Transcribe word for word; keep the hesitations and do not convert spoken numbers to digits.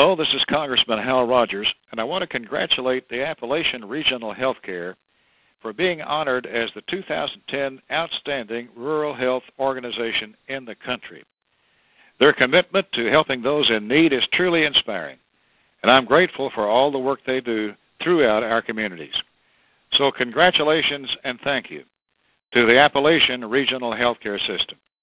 Hello, this is Congressman Hal Rogers, and I want to congratulate the Appalachian Regional Healthcare for being honored as the two thousand ten Outstanding Rural Health Organization in the country. Their commitment to helping those in need is truly inspiring, and I'm grateful for all the work they do throughout our communities. So congratulations and thank you to the Appalachian Regional Healthcare System.